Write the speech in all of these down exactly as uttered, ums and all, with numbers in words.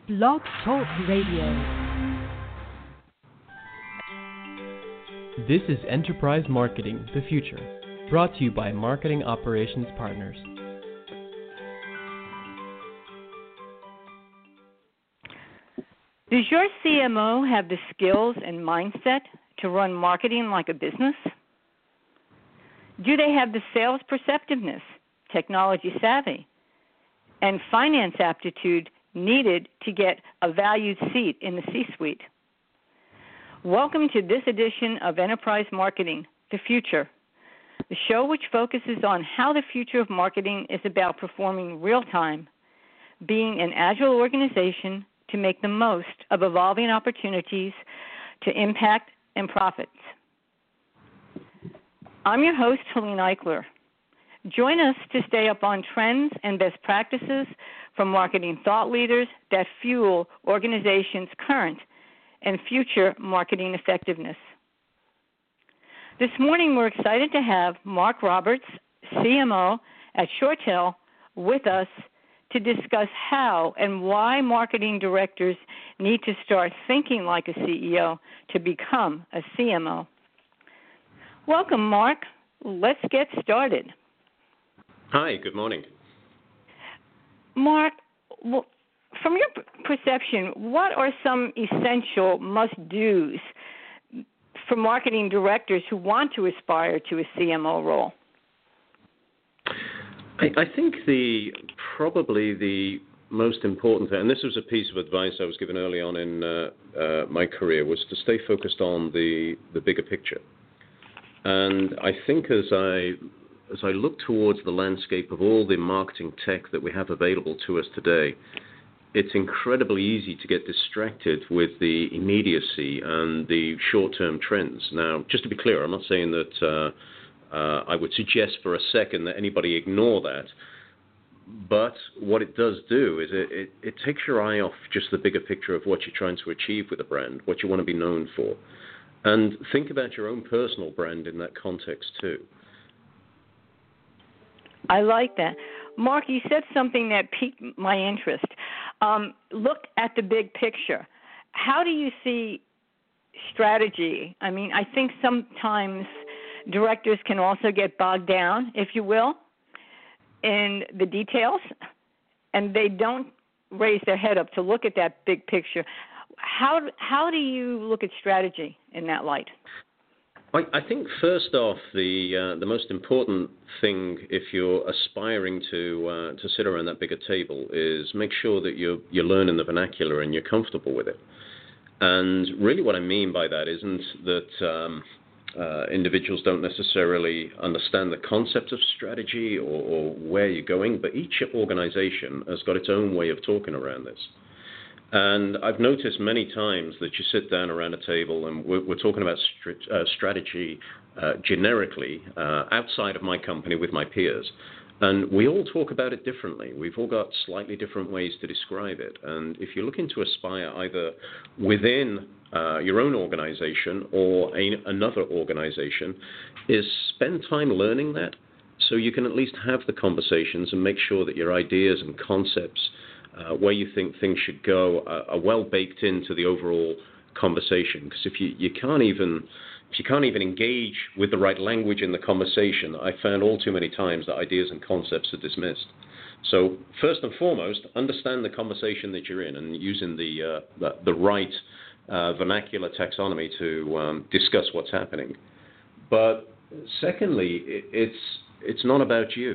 Blog Talk Radio. This is Enterprise Marketing, the Future, brought to you by Marketing Operations Partners. Does your C M O have the skills and mindset to run marketing like a business? Do they have the sales perceptiveness, technology savvy, and finance aptitude needed to get a valued seat in the C-suite? Welcome to this edition of Enterprise Marketing, the Future, the show which focuses on how the future of marketing is about performing real-time, being an agile organization to make the most of evolving opportunities to impact and profits. I'm your host, Helene Eichler. Join us to stay up on trends and best practices from marketing thought leaders that fuel organizations' current and future marketing effectiveness. This morning, we're excited to have Mark Roberts, C M O at ShoreTel, with us to discuss how and why marketing directors need to start thinking like a C E O to become a C M O. Welcome, Mark. Let's get started. Hi, good morning. Mark, well, from your perception, what are some essential must-dos for marketing directors who want to aspire to a C M O role? I, I think the probably the most important, and this was a piece of advice I was given early on in uh, uh, my career, was to stay focused on the, the bigger picture. And I think as I as I look towards the landscape of all the marketing tech that we have available to us today, it's incredibly easy to get distracted with the immediacy and the short-term trends. Now, just to be clear, I'm not saying that uh, uh, I would suggest for a second that anybody ignore that, but what it does do is it, it, it takes your eye off just the bigger picture of what you're trying to achieve with a brand, what you want to be known for. And think about your own personal brand in that context too. I like that. Mark, you said something that piqued my interest. Um, look at the big picture. How do you see strategy? I mean, I think sometimes directors can also get bogged down, if you will, in the details, and they don't raise their head up to look at that big picture. How how do you look at strategy in that light? I, I think first off, the uh, the most important thing if you're aspiring to uh, to sit around that bigger table is make sure that you're you're learning the vernacular and you're comfortable with it. And really, what I mean by that isn't that um, uh, individuals don't necessarily understand the concept of strategy or, or where you're going, but each organization has got its own way of talking around this. And I've noticed many times that you sit down around a table and we're, we're talking about str- uh, strategy uh, generically uh, outside of my company with my peers. And we all talk about it differently. We've all got slightly different ways to describe it. And if you're looking to aspire either within uh, your own organization or a, another organization, is spend time learning that so you can at least have the conversations and make sure that your ideas and concepts Uh, where you think things should go uh, are well baked into the overall conversation. Because if you, you can't even if you can't even engage with the right language in the conversation, I found all too many times that ideas and concepts are dismissed. So first and foremost, understand the conversation that you're in and using the uh, the, the right uh, vernacular taxonomy to um, discuss what's happening. But secondly, it, it's it's not about you.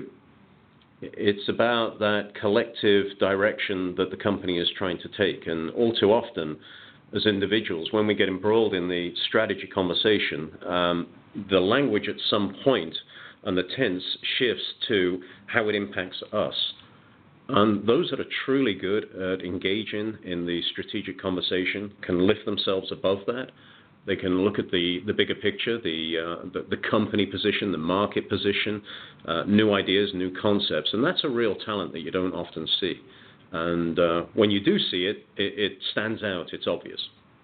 It's about that collective direction that the company is trying to take. And all too often, as individuals, when we get embroiled in the strategy conversation, um, the language at some point and the tense shifts to how it impacts us. And those that are truly good at engaging in the strategic conversation can lift themselves above that. They can look at the, the bigger picture, the, uh, the the company position, the market position, uh, new ideas, new concepts, and that's a real talent that you don't often see. And uh, when you do see it, it, it stands out. It's obvious.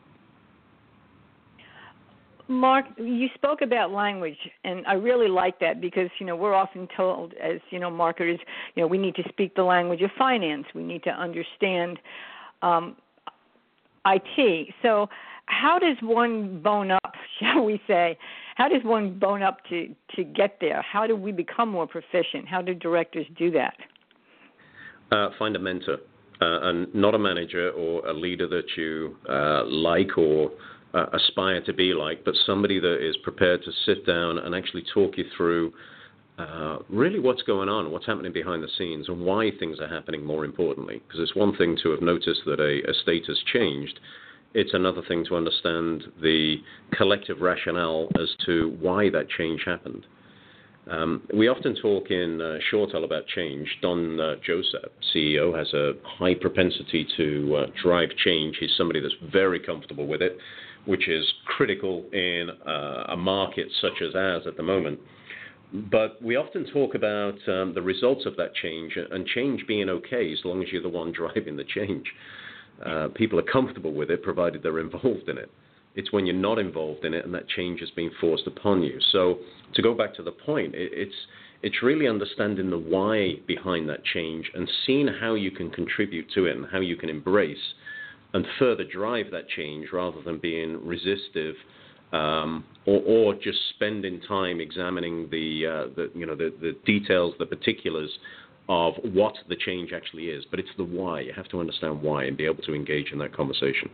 Mark, you spoke about language, and I really like that because, you know, we're often told as, you know, marketers, you know, we need to speak the language of finance. We need to understand um, I T. So how does one bone up, shall we say? How does one bone up to, to get there? How do we become more proficient? How do directors do that? Uh, find a mentor, uh, and not a manager or a leader that you uh, like or uh, aspire to be like, but somebody that is prepared to sit down and actually talk you through uh, really what's going on, what's happening behind the scenes, and why things are happening, more importantly. Because it's one thing to have noticed that a, a state has changed. It's another thing to understand the collective rationale as to why that change happened. Um, we often talk in uh, SureTel about change. Don uh, Joseph, C E O, has a high propensity to uh, drive change. He's somebody that's very comfortable with it, which is critical in uh, a market such as ours at the moment. But we often talk about um, the results of that change, and change being okay as long as you're the one driving the change. Uh, people are comfortable with it, provided they're involved in it. It's when you're not involved in it and that change is being forced upon you. So to go back to the point, it, it's it's really understanding the why behind that change and seeing how you can contribute to it and how you can embrace and further drive that change rather than being resistive um, or, or just spending time examining the, uh, the you know the, the details, the particulars of what the change actually is. But it's the why. You have to understand why and be able to engage in that conversation.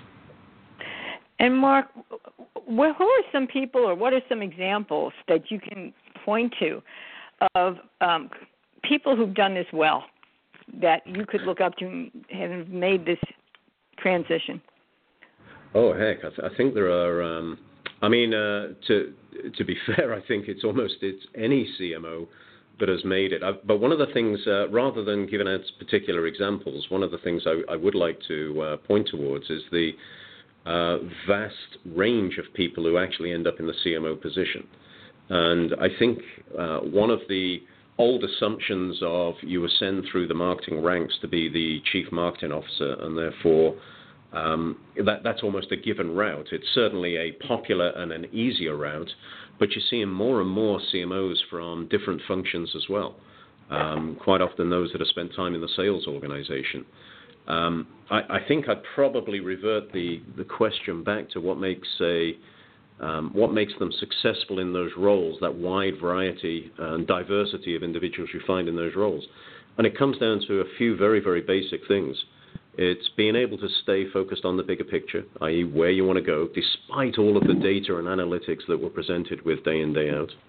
And Mark, who are some people, or what are some examples that you can point to of um, people who've done this well, that you could look up to and have made this transition? Oh, heck, I, th- I think there are. Um, I mean, uh, to to be fair, I think it's almost it's any C M O that has made it. I, but one of the things, uh, rather than giving out particular examples, one of the things I, I would like to uh, point towards is the Uh, vast range of people who actually end up in the C M O position. And I think uh, one of the old assumptions of you ascend through the marketing ranks to be the chief marketing officer, and therefore um, that, that's almost a given route. It's certainly a popular and an easier route, but you're seeing more and more C M Os from different functions as well. Um, quite often those that have spent time in the sales organization. Um, I, I think I'd probably revert the, the question back to what makes a um, what makes them successful in those roles, that wide variety and diversity of individuals you find in those roles. And it comes down to a few very, very basic things. It's being able to stay focused on the bigger picture, that is where you want to go, despite all of the data and analytics that we're presented with day in, day out.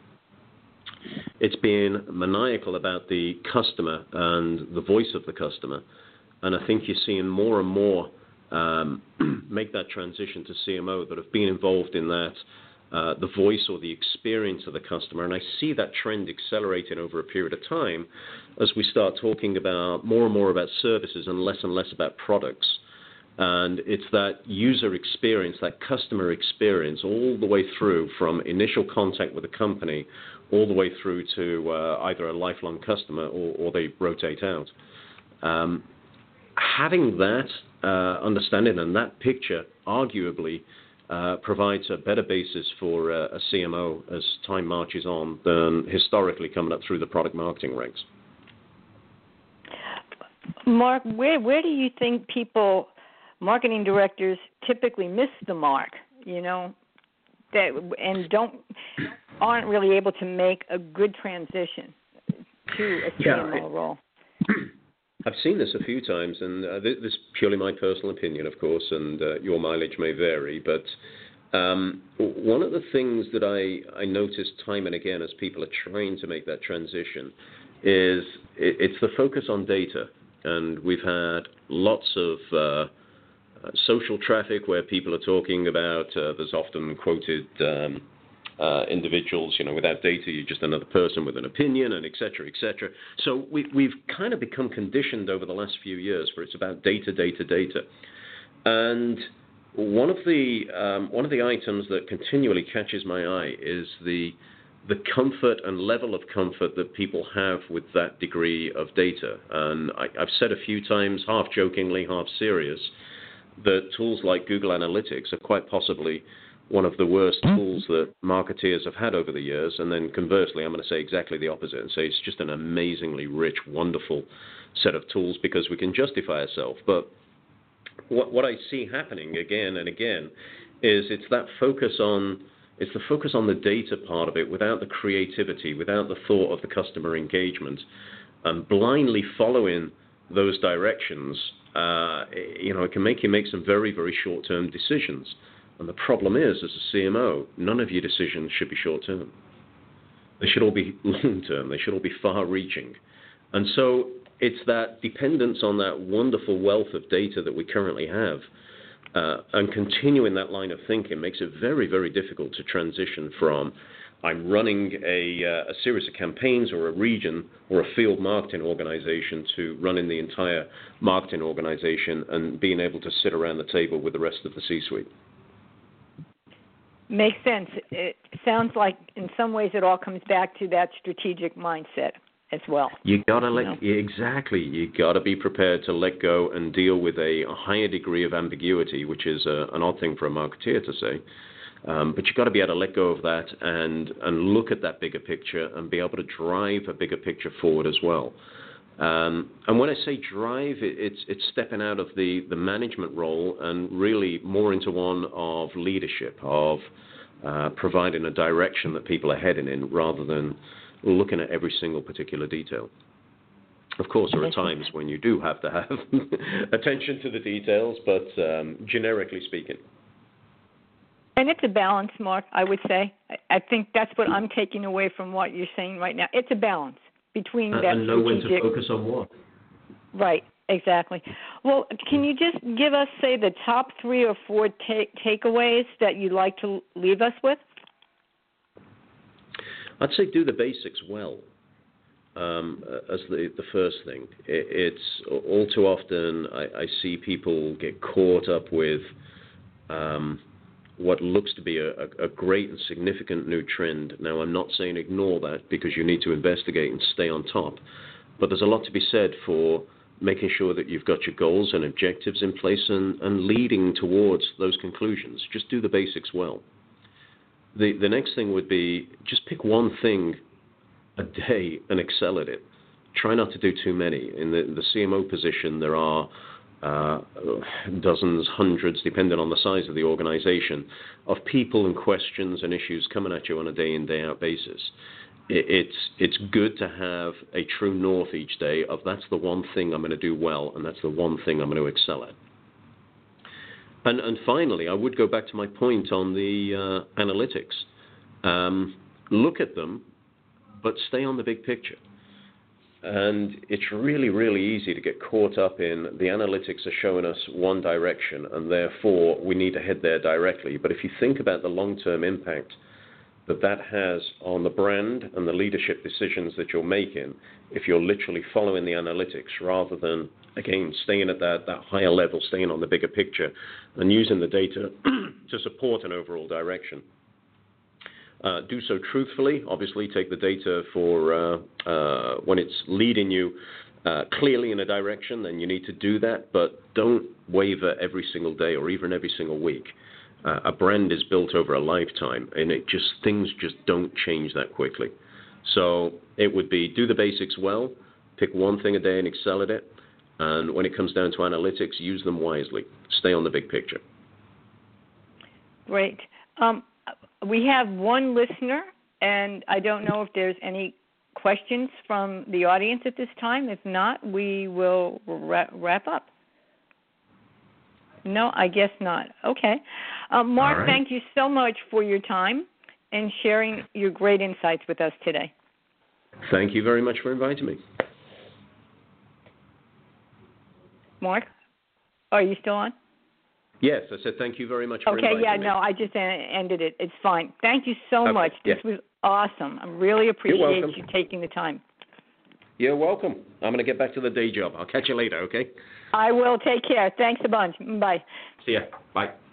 It's being maniacal about the customer and the voice of the customer. And I think you're seeing more and more um, make that transition to C M O that have been involved in that, uh, the voice or the experience of the customer. And I see that trend accelerating over a period of time as we start talking about more and more about services and less and less about products. And it's that user experience, that customer experience, all the way through from initial contact with the company all the way through to uh, either a lifelong customer or, or they rotate out. Um, Having that uh, understanding and that picture arguably uh, provides a better basis for uh, a C M O as time marches on than historically coming up through the product marketing ranks. Mark, where where do you think people, marketing directors, typically miss the mark? You know, that and don't aren't really able to make a good transition to a C M O yeah, role. I've seen this a few times, and uh, this is purely my personal opinion, of course, and uh, your mileage may vary, but um, one of the things that I, I notice time and again as people are trying to make that transition is it, it's the focus on data. And we've had lots of uh, uh, social traffic where people are talking about, uh, there's often quoted um, Uh, individuals, you know, without data, you're just another person with an opinion, and et cetera, et cetera. So we, we've kind of become conditioned over the last few years for it's about data, data, data. And one of the um, one of the items that continually catches my eye is the the comfort and level of comfort that people have with that degree of data. And I, I've said a few times, half jokingly, half serious, that tools like Google Analytics are quite possibly one of the worst tools that marketeers have had over the years. And then conversely, I'm going to say exactly the opposite and say it's just an amazingly rich, wonderful set of tools because we can justify ourselves. But what, what I see happening again and again is it's that focus on it's the focus on the data part of it without the creativity, without the thought of the customer engagement, and blindly following those directions. Uh, you know, it can make you make some very, very short-term decisions. And the problem is, as a C M O, none of your decisions should be short-term. They should all be long-term. They should all be far-reaching. And so it's that dependence on that wonderful wealth of data that we currently have, uh, and continuing that line of thinking makes it very, very difficult to transition from I'm running a, uh, a series of campaigns or a region or a field marketing organization to running the entire marketing organization and being able to sit around the table with the rest of the C-suite. Makes sense. It sounds like in some ways it all comes back to that strategic mindset as well. You gotta let you know? exactly. You gotta be prepared to let go and deal with a, a higher degree of ambiguity, which is a, an odd thing for a marketeer to say. Um, but you've got to be able to let go of that and and look at that bigger picture and be able to drive a bigger picture forward as well. Um, and when I say drive, it, it's it's stepping out of the, the management role and really more into one of leadership, of uh, providing a direction that people are heading in rather than looking at every single particular detail. Of course, there are times when you do have to have attention to the details, but um, generically speaking. And it's a balance, Mark, I would say. I think that's what I'm taking away from what you're saying right now. It's a balance between uh, that and know when strategic... to focus on what. Right, exactly. Well, can you just give us, say, the top three or four ta- takeaways that you'd like to leave us with? I'd say do the basics well um, as the, the first thing. It, it's all too often I, I see people get caught up with um, what looks to be a, a great and significant new trend. Now, I'm not saying ignore that because you need to investigate and stay on top, but there's a lot to be said for making sure that you've got your goals and objectives in place and, and leading towards those conclusions. Just do the basics well. The the next thing would be just pick one thing a day and excel at it. Try not to do too many. In the, the C M O position, there are uh, dozens, hundreds, depending on the size of the organization, of people and questions and issues coming at you on a day in, day out basis. It, it's it's good to have a true north each day of that's the one thing I'm going to do well and that's the one thing I'm going to excel at. And, and finally, I would go back to my point on the uh, analytics. Um, look at them, but stay on the big picture. And it's really, really easy to get caught up in the analytics are showing us one direction, and therefore we need to head there directly. But if you think about the long-term impact that that has on the brand and the leadership decisions that you're making, if you're literally following the analytics rather than, again, staying at that, that higher level, staying on the bigger picture and using the data to support an overall direction. Uh, do so truthfully. Obviously, take the data for uh, uh, when it's leading you uh, clearly in a direction, then you need to do that, but don't waver every single day or even every single week. Uh, a brand is built over a lifetime, and it just things just don't change that quickly. So it would be do the basics well, pick one thing a day and excel at it, and when it comes down to analytics, use them wisely. Stay on the big picture. Great. Um, we have one listener, and I don't know if there's any questions from the audience at this time. If not, we will ra- wrap up. No, I guess not. Okay. Uh, Mark, right. Thank you so much for your time and sharing your great insights with us today. Thank you very much for inviting me. Mark, are you still on? Yes, I said thank you very much for okay, inviting yeah, me. no, I just ended it. It's fine. Thank you so okay, much. This yeah. was awesome. I really appreciate you taking the time. You're welcome. I'm going to get back to the day job. I'll catch you later, okay? I will. Take care. Thanks a bunch. Bye. See ya. Bye.